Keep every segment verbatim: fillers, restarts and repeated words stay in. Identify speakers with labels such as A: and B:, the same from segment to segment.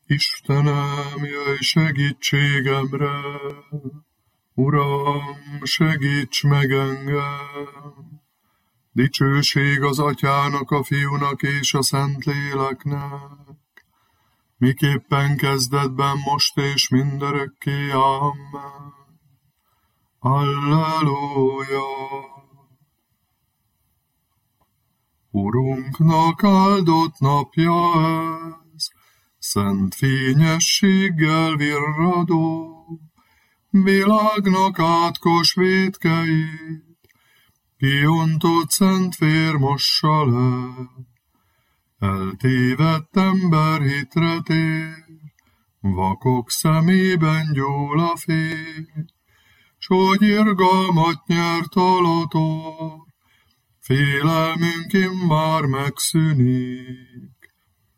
A: Istenem, jöjj segítségemre, Uram, segíts meg engem! Dicsőség az Atyának, a Fiúnak és a Szentléleknek, miképpen kezdetben, most és mindörökké. Amen. Alleluja! Urunknak áldott napja ez, szent fényességgel virradó, világnak átkos vétkeit, kiontott szent vér mossa le. Eltévedt ember hitre tér, vakok szemében gyúl a fény, s hogy irgalmat nyert alator, félelmünk immár megszűnik.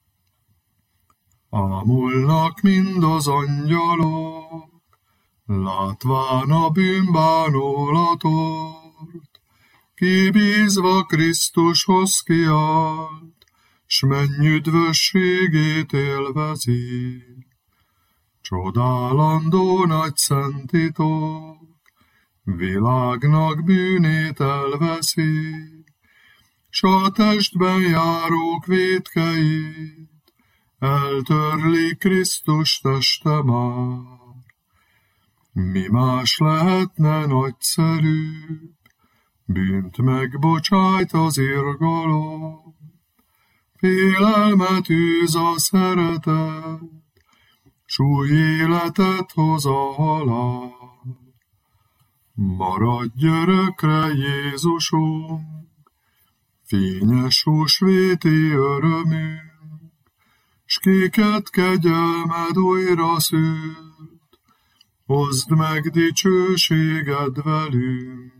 A: Ámulnak mind az angyalok, látván a bűnbánulatort, kibízva Krisztushoz kiállt, s mennyüdvösségét élvezi. Csodálandó nagy szent titok, világnak bűnét elveszi, s a testben járók vétkeit eltörli Krisztus teste már. Mi más lehetne nagyszerűbb, bűnt megbocsájt az irgalom, félelmet űz a szeretet, s új életet hoz a halál. Maradj örökre, Jézusunk, fényes húsvéti örömünk, s kiket kegyelmed újra szült, hozd meg dicsőséged velünk.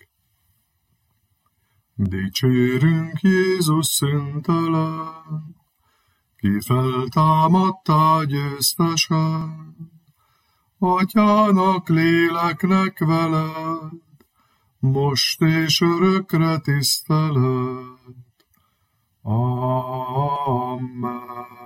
A: Dicsérünk Jézus szüntelen, ki feltámadtál győztesen, Atyának, léleknek veled, most és örökre tisztelet. Amen.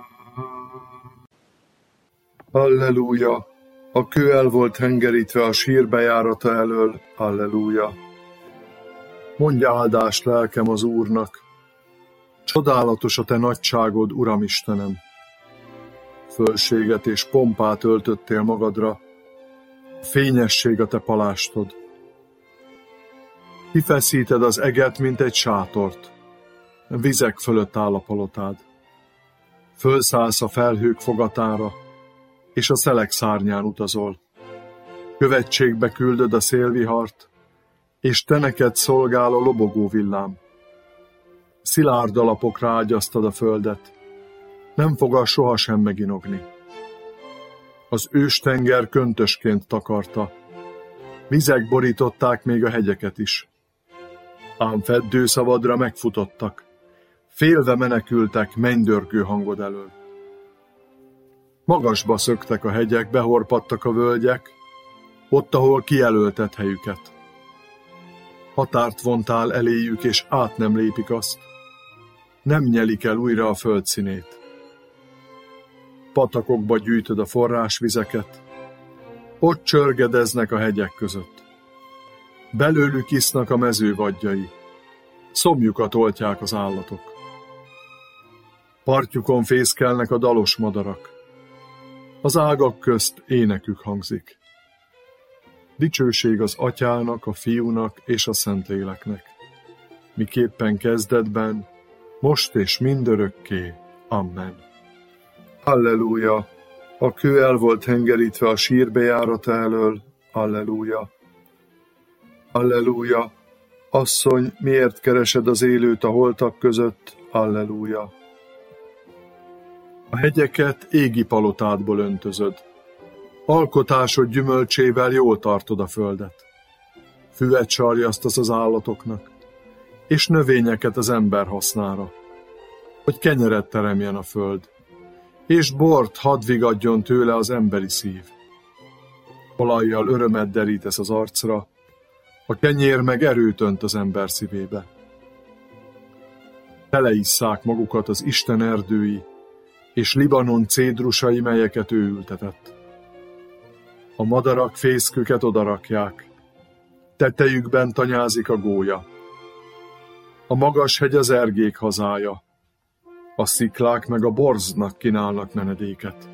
B: Alleluja! A kő el volt hengerítve a sír bejárata elől. Alleluja! Mondj áldást, lelkem, az Úrnak! Csodálatos a te nagyságod, Uram Istenem! Fölséget és pompát öltöttél magadra, fényesség a te palástod. Kifeszíted az eget, mint egy sátort, vizek fölött áll a palotád. Fölszállsz a felhők fogatára, és a szelek szárnyán utazol. Követségbe küldöd a szélvihart, és te neked szolgál a lobogó villám. Szilárd alapokra ágyasztad a földet, nem fog az sohasem meginogni. Az őstenger köntösként takarta, vizek borították még a hegyeket is. Ám feddőszavadra megfutottak, félve menekültek mennydörgő hangod elől. Magasba szöktek a hegyek, behorpadtak a völgyek, ott, ahol kijelölted helyüket. Határt vontál eléjük, és át nem lépik azt, nem nyelik el újra a föld színét. Patakokba gyűjtöd a forrásvizeket, ott csörgedeznek a hegyek között. Belőlük isznak a mező vadjai, szomjukat oltják az állatok. Partjukon fészkelnek a dalos madarak, az ágak közt énekük hangzik. Dicsőség az Atyának, a Fiúnak és a Szentléleknek, miképpen kezdetben, most és mindörökké. Amen. Alleluja! A kő el volt hengerítve a sír bejárata elől. Alleluja! Alleluja! Asszony, miért keresed az élőt a holtak között? Alleluja! A hegyeket égi palotádból öntözöd. Alkotásod gyümölcsével jól tartod a földet. Füvet sarjasztasz az állatoknak, és növényeket az ember hasznára, hogy kenyeret teremjen a föld, és bort hadd vigadjon tőle az emberi szív. Olajjal örömet derítesz az arcra, a kenyér meg erőt önt az ember szívébe. Teleisszák magukat az Isten erdői, és Libanon cédrusai, melyeket ő ültetett. A madarak fészküket odarakják, tetejükben tanyázik a gólya. A magas hegy az ergék hazája, a sziklák meg a borznak kínálnak menedéket.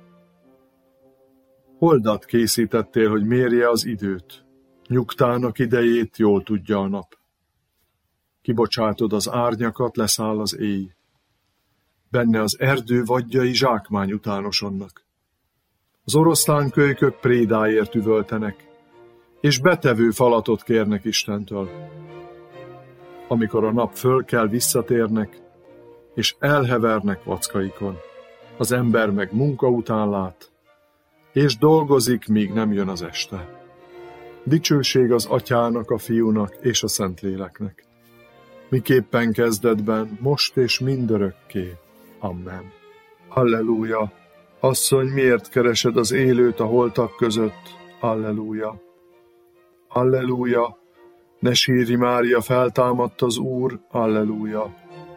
B: Holdat készítettél, hogy mérje az időt, nyugtának idejét jól tudja a nap. Kibocsátod az árnyakat, leszáll az éj. Benne az erdő vadjai zsákmány utánosodnak. Az oroszlánkölykök prédáért üvöltenek, és betevő falatot kérnek Istentől. Amikor a nap fölkel, visszatérnek, és elhevernek vackaikon. Az ember meg munka után lát, és dolgozik, míg nem jön az este. Dicsőség az Atyának, a Fiúnak és a Szentléleknek. Miképpen kezdetben, most és mindörökké. Amen. Halleluja! Asszony, miért keresed az élőt a holtak között? Halleluja! Halleluja! Ne sírj, Mária, feltámadt az Úr! Halleluja!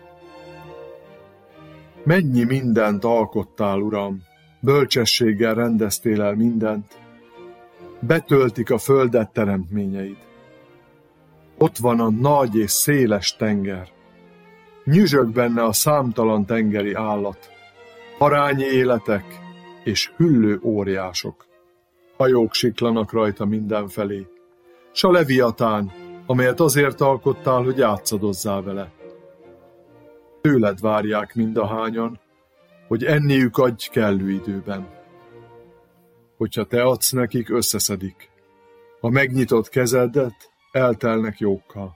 B: Mennyi mindent alkottál, Uram! Bölcsességgel rendeztél el mindent. Betöltik a földet teremtményeid. Ott van a nagy és széles tenger. Nyüzsög benne a számtalan tengeri állat, parányi életek és hüllő óriások. Hajók siklanak rajta mindenfelé, s a leviatán, amelyet azért alkottál, hogy játszadozzál vele. Tőled várják mindahányan, hogy enniük adj kellő időben. Hogyha te adsz nekik, összeszedik. Ha megnyitott kezedet, eltelnek jókkal.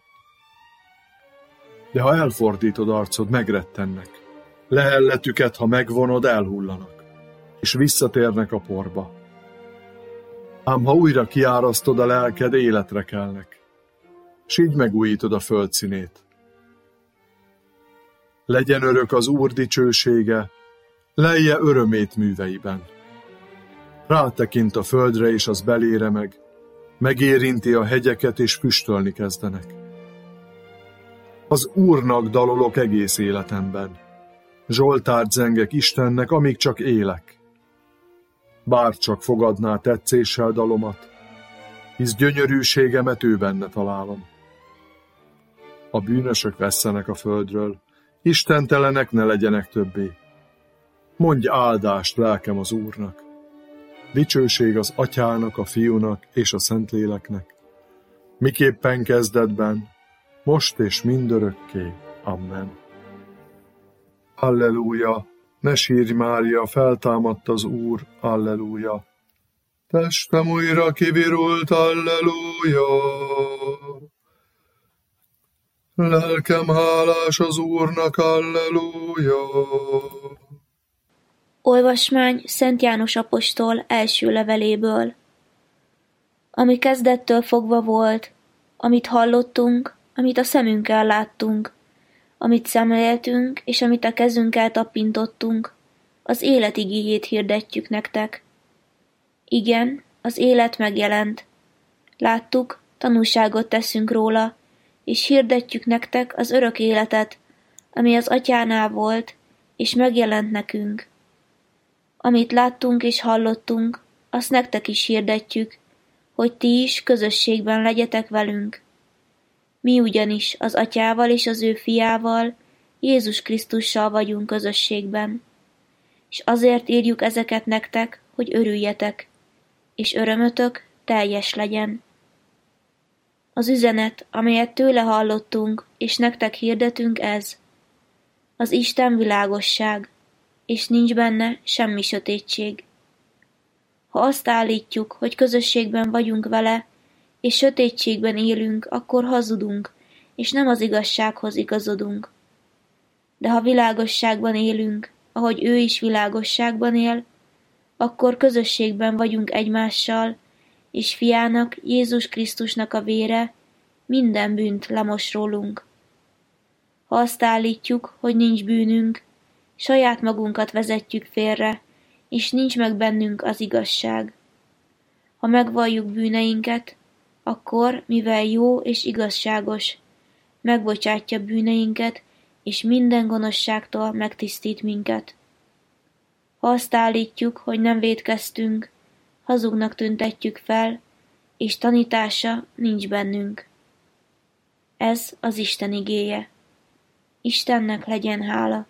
B: De ha elfordítod arcod, megrettennek. Lehelletüket, ha megvonod, elhullanak, és visszatérnek a porba. Ám ha újra kiárasztod a lelked, életre kelnek, s így megújítod a föld színét. Legyen örök az Úr dicsősége, lelje örömét műveiben. Rátekint a földre, és az belére meg, megérinti a hegyeket, és füstölni kezdenek. Az Úrnak dalolok egész életemben, zsoltárt zengek Istennek, amíg csak élek. Bár csak fogadná tetszéssel dalomat, hisz gyönyörűségemet ő benne találom. A bűnösök vesszenek a földről, istentelenek ne legyenek többé. Mondj áldást, lelkem, az Úrnak. Dicsőség az Atyának, a Fiúnak és a Szentléleknek, miképpen kezdetben, most és mindörökké. Amen. Halleluja! Ne sírj, Mária, feltámadt az Úr. Halleluja! Testem újra kivirult. Halleluja! Lelkem hálás az Úrnak. Halleluja!
C: Olvasmány Szent János apostol első leveléből. Ami kezdettől fogva volt, amit hallottunk, amit a szemünkkel láttunk, amit szemléltünk, és amit a kezünkkel tappintottunk, az élet igéjét hirdetjük nektek. Igen, az élet megjelent. Láttuk, tanúságot teszünk róla, és hirdetjük nektek az örök életet, ami az Atyánál volt, és megjelent nekünk. Amit láttunk és hallottunk, azt nektek is hirdetjük, hogy ti is közösségben legyetek velünk. Mi ugyanis az Atyával és az ő fiával, Jézus Krisztussal vagyunk közösségben. És azért írjuk ezeket nektek, hogy örüljetek, és örömötök teljes legyen. Az üzenet, amelyet tőle hallottunk, és nektek hirdetünk, ez. Az Isten világosság, és nincs benne semmi sötétség. Ha azt állítjuk, hogy közösségben vagyunk vele, és sötétségben élünk, akkor hazudunk, és nem az igazsághoz igazodunk. De ha világosságban élünk, ahogy ő is világosságban él, akkor közösségben vagyunk egymással, és fiának, Jézus Krisztusnak a vére minden bűnt lemos rólunk. Ha azt állítjuk, hogy nincs bűnünk, saját magunkat vezetjük félre, és nincs meg bennünk az igazság. Ha megvalljuk bűneinket, akkor, mivel jó és igazságos, megbocsátja bűneinket, és minden gonoszságtól megtisztít minket. Ha azt állítjuk, hogy nem vétkeztünk, hazugnak tüntetjük fel, és tanítása nincs bennünk. Ez az Isten igéje. Istennek legyen hála.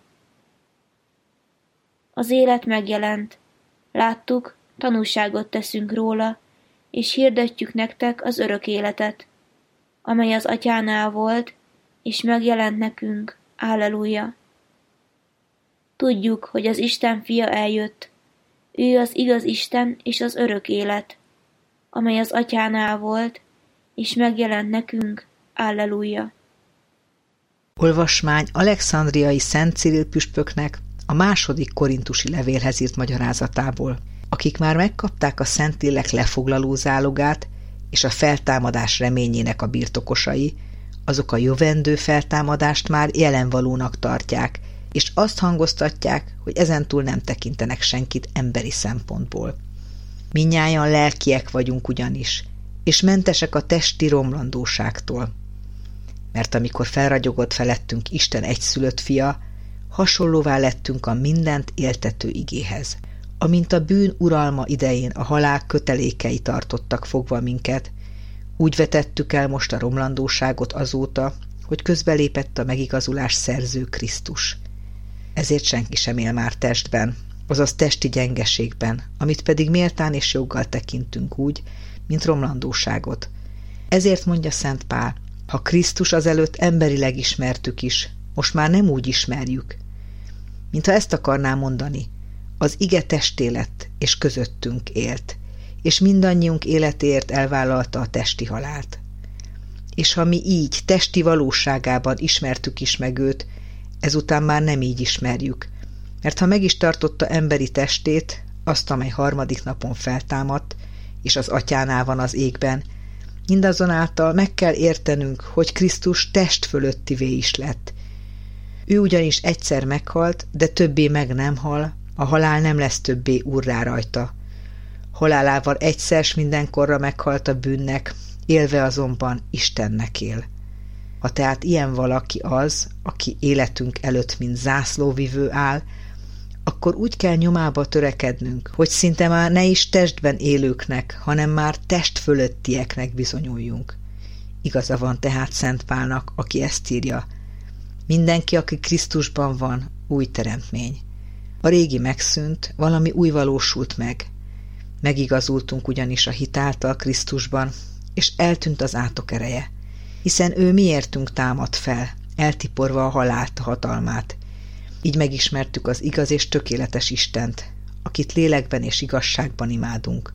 C: Az élet megjelent. Láttuk, tanúságot teszünk róla, és hirdetjük nektek az örök életet, amely az Atyánál volt, és megjelent nekünk. Halleluja! Tudjuk, hogy az Isten fia eljött. Ő az igaz Isten és az örök élet, amely az Atyánál volt, és megjelent nekünk. Halleluja!
D: Olvasmány Alexandriai Szent Cyril püspöknek a második korintusi levélhez írt magyarázatából. Akik már megkapták a Szentlélek lefoglaló zálogát és a feltámadás reményének a birtokosai, azok a jövendő feltámadást már jelenvalónak tartják, és azt hangoztatják, hogy ezentúl nem tekintenek senkit emberi szempontból. Mindnyájan lelkiek vagyunk ugyanis, és mentesek a testi romlandóságtól. Mert amikor felragyogott felettünk Isten egyszülött fia, hasonlóvá lettünk a mindent éltető igéhez. Amint a bűn uralma idején a halál kötelékei tartottak fogva minket, úgy vetettük el most a romlandóságot azóta, hogy közbelépett a megigazulás szerző Krisztus. Ezért senki sem él már testben, azaz testi gyengeségben, amit pedig méltán és joggal tekintünk úgy, mint romlandóságot. Ezért mondja Szent Pál, ha Krisztus azelőtt emberileg ismertük is, most már nem úgy ismerjük. Mintha ezt akarná mondani, az ige testé lett, és közöttünk élt, és mindannyiunk életéért elvállalta a testi halált. És ha mi így, testi valóságában ismertük is meg őt, ezután már nem így ismerjük, mert ha meg is tartotta emberi testét, azt, amely harmadik napon feltámadt, és az Atyánál van az égben, mindazonáltal meg kell értenünk, hogy Krisztus test fölöttivé is lett. Ő ugyanis egyszer meghalt, de többé meg nem hal, a halál nem lesz többé úrrá rajta. Halálával egyszer s mindenkorra meghalt a bűnnek, élve azonban Istennek él. Ha tehát ilyen valaki az, aki életünk előtt mint zászlóvivő áll, akkor úgy kell nyomába törekednünk, hogy szinte már ne is testben élőknek, hanem már test fölöttieknek bizonyuljunk. Igaza van tehát Szent Pálnak, aki ezt írja. Mindenki, aki Krisztusban van, új teremtmény. A régi megszűnt, valami új valósult meg. Megigazultunk ugyanis a hit által Krisztusban, és eltűnt az átok ereje, hiszen ő miértünk támad fel, eltiporva a halált, a hatalmát. Így megismertük az igaz és tökéletes Istent, akit lélekben és igazságban imádunk.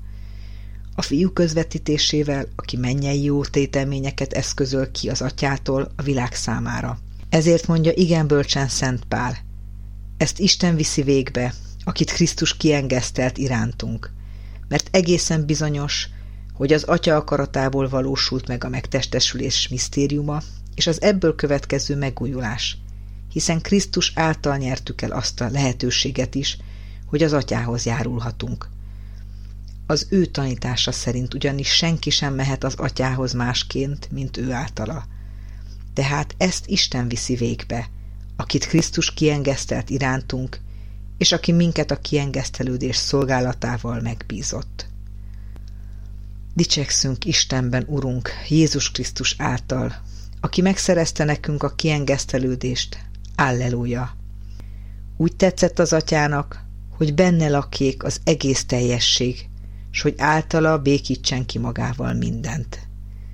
D: A Fiú közvetítésével, aki mennyei jó tételményeket eszközöl ki az Atyától a világ számára. Ezért mondja igen bölcsen Szent Pál. Ezt Isten viszi végbe, akit Krisztus kiengesztelt irántunk, mert egészen bizonyos, hogy az Atya akaratából valósult meg a megtestesülés misztériuma, és az ebből következő megújulás, hiszen Krisztus által nyertük el azt a lehetőséget is, hogy az Atyához járulhatunk. Az ő tanítása szerint ugyanis senki sem mehet az Atyához másként, mint ő általa. Tehát ezt Isten viszi végbe, akit Krisztus kiengesztelt irántunk, és aki minket a kiengesztelődés szolgálatával megbízott. Dicsekszünk Istenben, Urunk, Jézus Krisztus által, aki megszerezte nekünk a kiengesztelődést. Alleluja! Úgy tetszett az Atyának, hogy benne lakjék az egész teljesség, s hogy általa békítsen ki magával mindent.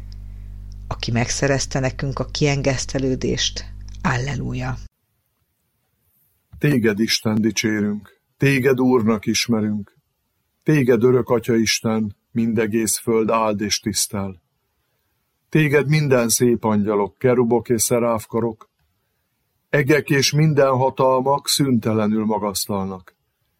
D: Aki megszerezte nekünk a kiengesztelődést. Alleluja!
B: Téged, Isten, dicsérünk, téged Úrnak ismerünk, téged örök Atya Isten, mindegész föld áld és tisztel. Téged minden szép angyalok, kerubok és szeráfkarok, egek és minden hatalmak szüntelenül magasztalnak.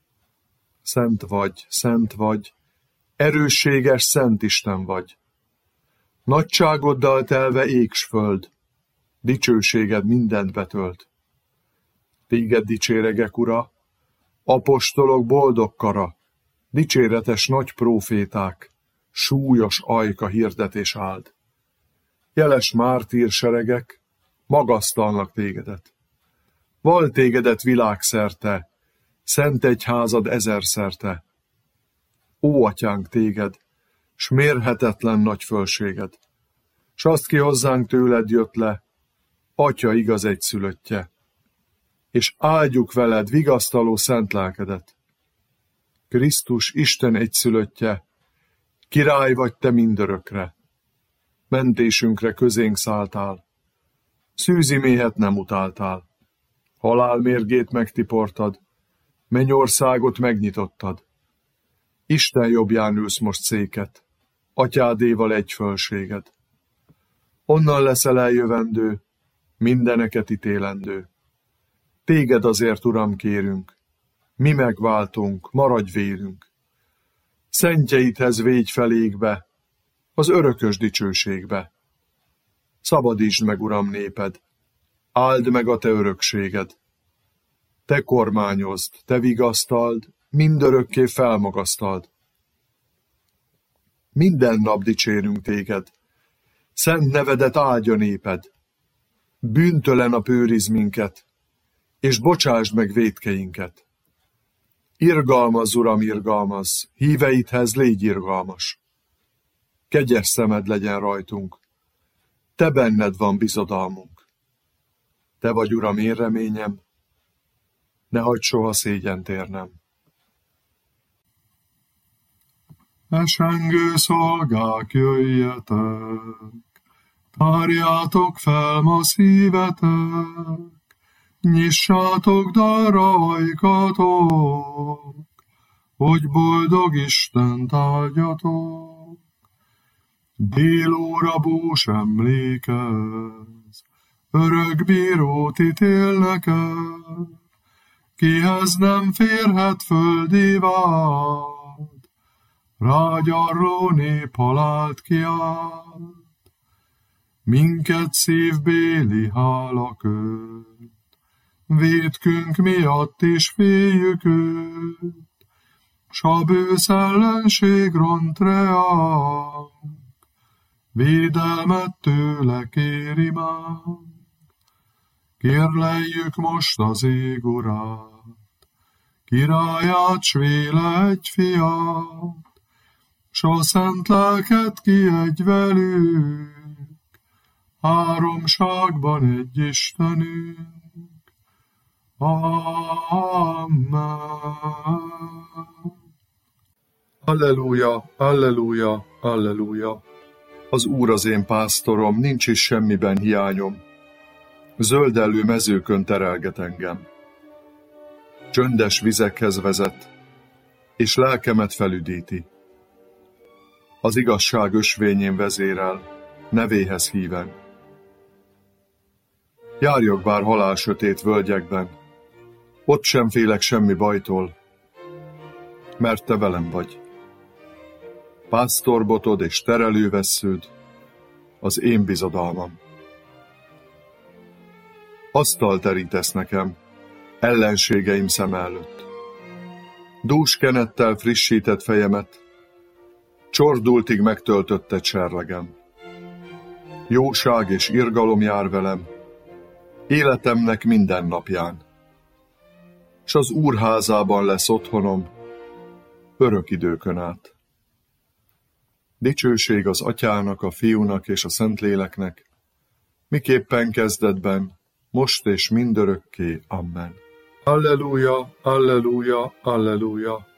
B: Szent vagy, szent vagy, erősséges szent Isten vagy. Nagyságoddal telve ég s föld, dicsőséged mindent betölt. Téged dicséregek, Ura, apostolok boldog kara, dicséretes nagy próféták, súlyos ajka hirdetés áld. Jeles mártír seregek magasztalnak tégedet. Val tégedet világszerte, szent egyházad ezerszerte. Ó, atyánk, téged, s mérhetetlen nagy fölséged, s azt ki hozzánk tőled jött le, Atya igaz egyszülöttje, és áldjuk veled vigasztaló szent lelkedet. Krisztus Isten egyszülöttje, király vagy te mindörökre, mentésünkre közénk szálltál, szűzi méhet nem utáltál, halál mérgét megtiportad, mennyországot megnyitottad. Isten jobbján ülsz most széket, atyádéval egy fölséged. Onnan leszel eljövendő, mindeneket ítélendő. Téged azért, Uram, kérünk, mi megváltunk, maradj vérünk. Szentjeidhez végy felékbe, az örökös dicsőségbe. Szabadítsd meg, Uram, néped, áld meg a te örökséged. Te kormányozd, te vigasztald, mindörökké felmagasztald. Minden nap dicsérünk téged, szent nevedet áldja néped. Bűntelen a őrizd minket, és bocsásd meg vétkeinket. Irgalmazz, Uram, irgalmazz, híveidhez légy irgalmas. Kegyes szemed legyen rajtunk, te benned van bizodalmunk. Te vagy, Uram, én reményem, ne hagyd soha szégyent érnem.
A: Esengő szolgák, jöjjetek, tárjátok fel ma szívetek, nyissátok darra ajkatok, hogy boldog Istent áldjatok. Délóra bús emlékez, örök bírót ítélnek el, kihez nem férhet földi vád, rágyarló nép halált kiált. Minket szívbéli hála köt, vétkünk miatt is féljük őt, s a bősz ellenség ront reánk, védelmet tőle kéri már. Kérleljük most az ég urát, királyát, s véle egy fiát, s a szent lelket kiadj velük, háromságban egy Istenünk. Amen.
B: Alleluja, alleluja, alleluja. Az Úr az én pásztorom, nincs is semmiben hiányom. Zöldellő mezőkön terelget engem. Csöndes vizekhez vezet, és lelkemet felüdíti. Az igazság ösvényén vezérel, nevéhez híven. Járjak bár halál sötét völgyekben, ott sem félek semmi bajtól, mert te velem vagy. Pásztorbotod és terelővessződ, az én bizodalmam. Asztalt terítesz nekem, ellenségeim szem előtt. Dús kenettel frissített fejemet, csordultig megtöltötted serlegem. Jóság és irgalom jár velem, életemnek minden napján. S az Úr házában lesz otthonom, örök időkön át. Dicsőség az Atyának, a Fiúnak és a Szentléleknek, miképpen kezdetben, most és mindörökké. Amen. Alleluja, alleluja, alleluja.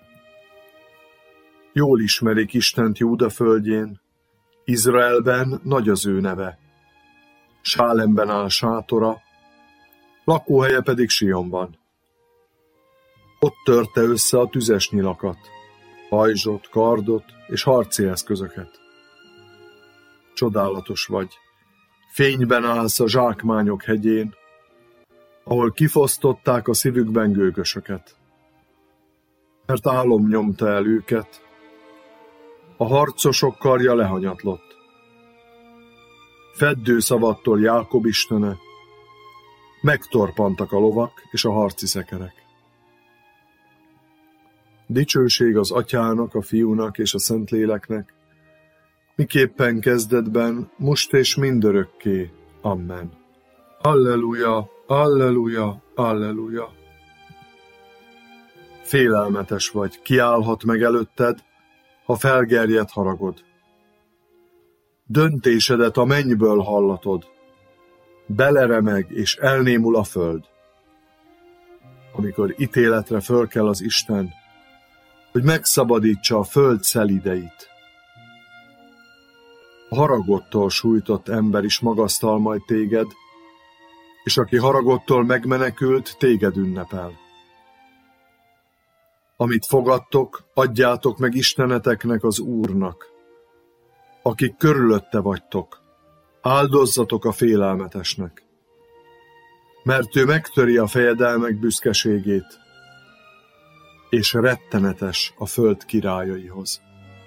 B: Jól ismerik Istent Júda földjén, Izraelben nagy az ő neve. Sálemben áll sátora, lakóhelye pedig Sionban. Ott törte össze a tüzes nyilakat, pajzsot, kardot és harci eszközöket. Csodálatos vagy, fényben állsz a zsákmányok hegyén, ahol kifosztották a szívükben gőgösöket. Mert álom nyomta el őket, a harcosok karja lehanyatlott. Feddő szavattól Jákob istene, megtorpantak a lovak és a harci szekerek. Dicsőség az Atyának, a Fiúnak és a Szentléleknek, miképpen kezdetben, most és mindörökké. Amen. Alleluja, alleluja, alleluja. Félelmetes vagy, kiállhat meg előtted, ha felgerjed haragod. Döntésedet a mennyből hallatod, beleremeg és elnémul a föld. Amikor ítéletre fölkel az Isten, hogy megszabadítsa a föld szelideit. A haragodtól sújtott ember is magasztal majd téged, és aki haragodtól megmenekült, téged ünnepel. Amit fogadtok, adjátok meg isteneteknek, az Úrnak. Akik körülötte vagytok, áldozzatok a félelmetesnek. Mert ő megtöri a fejedelmek büszkeségét, és rettenetes a föld királyaihoz.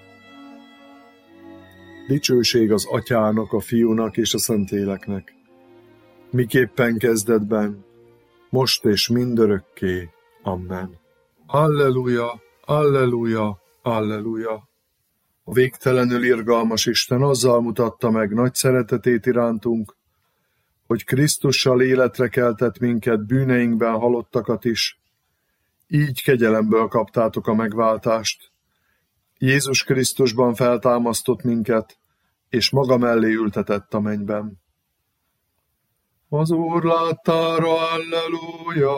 B: Dicsőség az Atyának, a Fiúnak és a Szentléleknek, miképpen kezdetben, most és mindörökké. Amen.
A: Alleluja, alleluja, alleluja.
B: A végtelenül irgalmas Isten azzal mutatta meg nagy szeretetét irántunk, hogy Krisztussal életre keltett minket, bűneinkben halottakat is, így kegyelemből kaptátok a megváltást. Jézus Krisztusban feltámasztott minket, és maga mellé ültetett a mennyben.
A: Az Úr láttára, alleluja!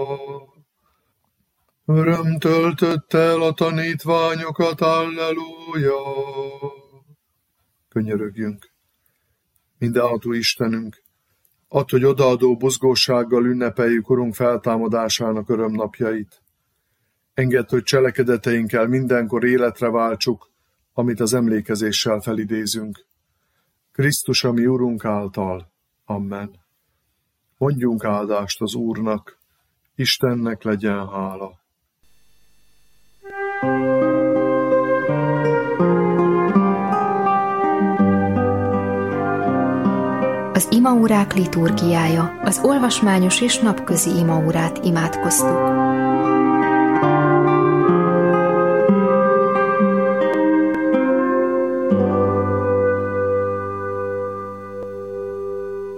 A: Öröm töltött el a tanítványokat, alleluja!
B: Könyörögjünk. Mindenható Istenünk, add, hogy odaadó buzgósággal ünnepeljük Urunk feltámadásának örömnapjait. Engedd, hogy cselekedeteinkkel mindenkor életre váltsuk, amit az emlékezéssel felidézünk. Krisztus, a mi Urunk által. Amen. Mondjunk áldást az Úrnak, Istennek legyen hála.
E: Az imaórák liturgiája, az olvasmányos és napközi imaórát imádkoztuk.